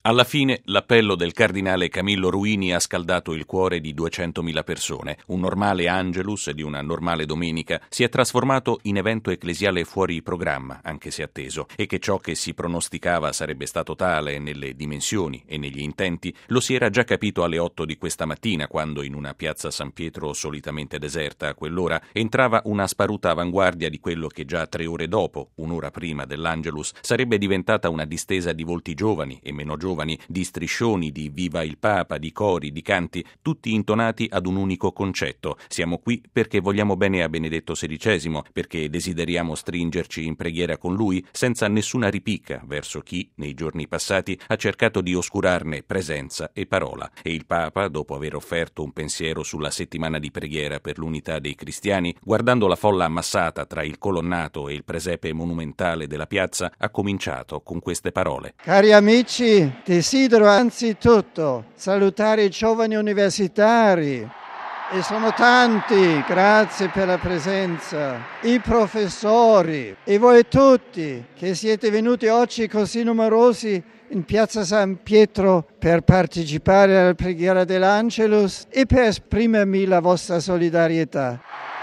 Alla fine l'appello del cardinale Camillo Ruini ha scaldato il cuore di 200.000 persone. Un normale Angelus di una normale domenica si è trasformato in evento ecclesiale fuori programma, anche se atteso, e che ciò che si pronosticava sarebbe stato tale nelle dimensioni e negli intenti lo si era già capito alle 8 di questa mattina, quando in una piazza San Pietro solitamente deserta a quell'ora entrava una sparuta avanguardia di quello che già 3 ore dopo, un'ora prima dell'Angelus, sarebbe diventata una distesa di volti giovani e meno giovani, di striscioni, di Viva il Papa, di cori, di canti, tutti intonati ad un unico concetto. Siamo qui perché vogliamo bene a Benedetto XVI, perché desideriamo stringerci in preghiera con lui, senza nessuna ripicca verso chi, nei giorni passati, ha cercato di oscurarne presenza e parola. E il Papa, dopo aver offerto un pensiero sulla settimana di preghiera per l'unità dei cristiani, guardando la folla ammassata tra il colonnato e il presepe monumentale della piazza, ha cominciato con queste parole. Cari amici, desidero anzitutto salutare i giovani universitari, e sono tanti, grazie per la presenza, i professori e voi tutti che siete venuti oggi così numerosi in piazza San Pietro per partecipare alla preghiera dell'Angelus e per esprimermi la vostra solidarietà.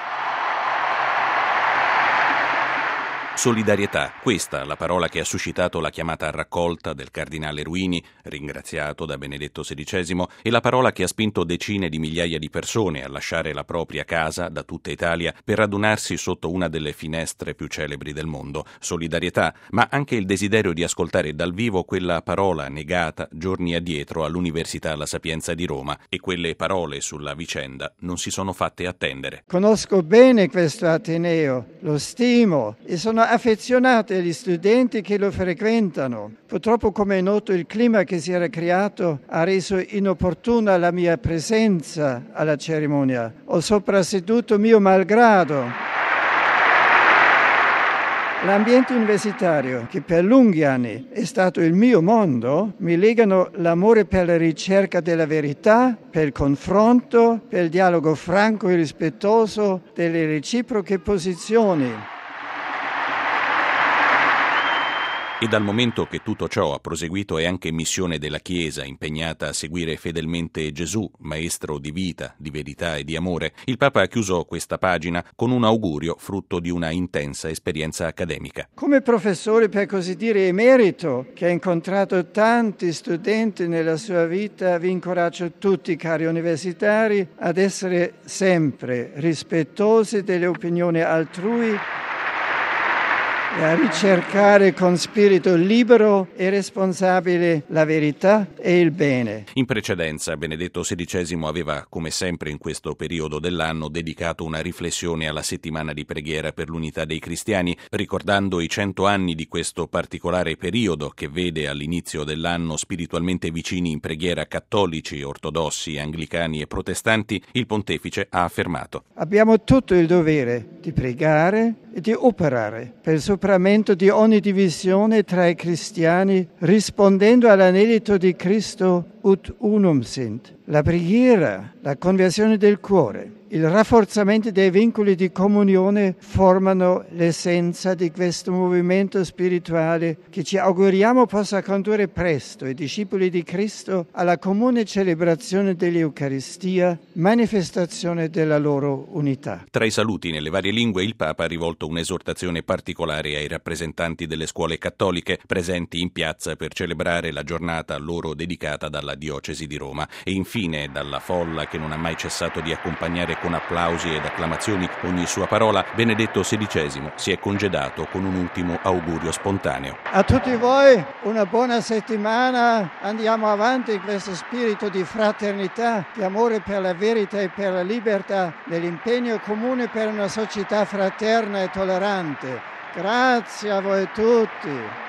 Solidarietà, questa la parola che ha suscitato la chiamata a raccolta del cardinale Ruini, ringraziato da Benedetto XVI, e la parola che ha spinto decine di migliaia di persone a lasciare la propria casa da tutta Italia per radunarsi sotto una delle finestre più celebri del mondo. Solidarietà, ma anche il desiderio di ascoltare dal vivo quella parola negata giorni addietro all'Università La Sapienza di Roma, e quelle parole sulla vicenda non si sono fatte attendere. Conosco bene questo ateneo, lo stimo e sono affezionati agli studenti che lo frequentano. Purtroppo, come è noto, il clima che si era creato ha reso inopportuna la mia presenza alla cerimonia. Ho soprasseduto mio malgrado. L'ambiente universitario, che per lunghi anni è stato il mio mondo, mi legano l'amore per la ricerca della verità, per il confronto, per il dialogo franco e rispettoso delle reciproche posizioni. E dal momento che tutto ciò ha proseguito è anche missione della Chiesa, impegnata a seguire fedelmente Gesù, maestro di vita, di verità e di amore, il Papa ha chiuso questa pagina con un augurio frutto di una intensa esperienza accademica. Come professore, per così dire, emerito, che ha incontrato tanti studenti nella sua vita, vi incoraggio tutti, cari universitari, ad essere sempre rispettosi delle opinioni altrui e a ricercare con spirito libero e responsabile la verità e il bene. In precedenza, Benedetto XVI aveva, come sempre in questo periodo dell'anno, dedicato una riflessione alla settimana di preghiera per l'unità dei cristiani, ricordando i 100 anni di questo particolare periodo che vede all'inizio dell'anno spiritualmente vicini in preghiera cattolici, ortodossi, anglicani e protestanti. Il pontefice ha affermato: abbiamo tutto il dovere di pregare e di operare per il superamento di ogni divisione tra i cristiani, rispondendo all'anelito di Cristo ut unum sint. La preghiera, la conversione del cuore, il rafforzamento dei vincoli di comunione formano l'essenza di questo movimento spirituale che ci auguriamo possa condurre presto i discepoli di Cristo alla comune celebrazione dell'Eucaristia, manifestazione della loro unità. Tra i saluti nelle varie lingue il Papa ha rivolto un'esortazione particolare ai rappresentanti delle scuole cattoliche presenti in piazza per celebrare la giornata loro dedicata dalla Diocesi di Roma, e infine dalla folla che non ha mai cessato di accompagnare con applausi ed acclamazioni ogni sua parola, Benedetto XVI si è congedato con un ultimo augurio spontaneo. A tutti voi una buona settimana, andiamo avanti in questo spirito di fraternità, di amore per la verità e per la libertà, nell'impegno comune per una società fraterna e tollerante. Grazie a voi tutti.